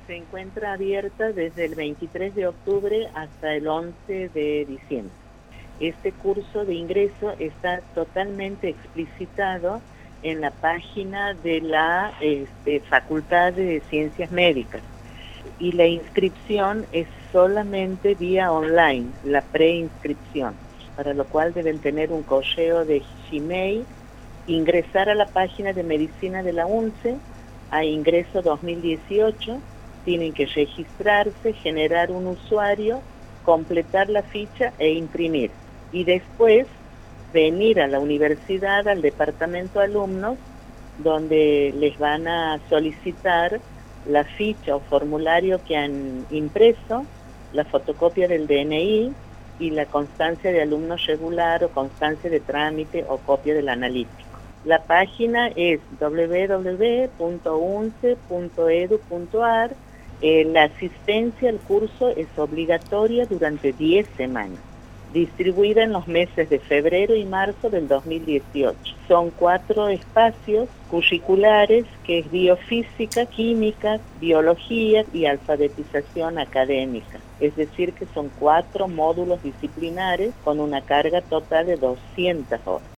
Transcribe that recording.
Se encuentra abierta desde el 23 de octubre hasta el 11 de diciembre. Este curso de ingreso está totalmente explicitado en la página de la Facultad de Ciencias Médicas, y la inscripción es solamente vía online, la preinscripción, para lo cual deben tener un correo de Gmail, ingresar a la página de Medicina de la UNCE, a ingreso 2018, tienen que registrarse, generar un usuario, completar la ficha e imprimir. Y después venir a la universidad, al departamento alumnos, donde les van a solicitar la ficha o formulario que han impreso, la fotocopia del DNI y la constancia de alumno regular o constancia de trámite o copia del analítico. La página es www.unce.edu.ar. La asistencia al curso es obligatoria durante 10 semanas, distribuida en los meses de febrero y marzo del 2018. Son 4 espacios curriculares, que es biofísica, química, biología y alfabetización académica. Es decir, que son 4 módulos disciplinares con una carga total de 200 horas.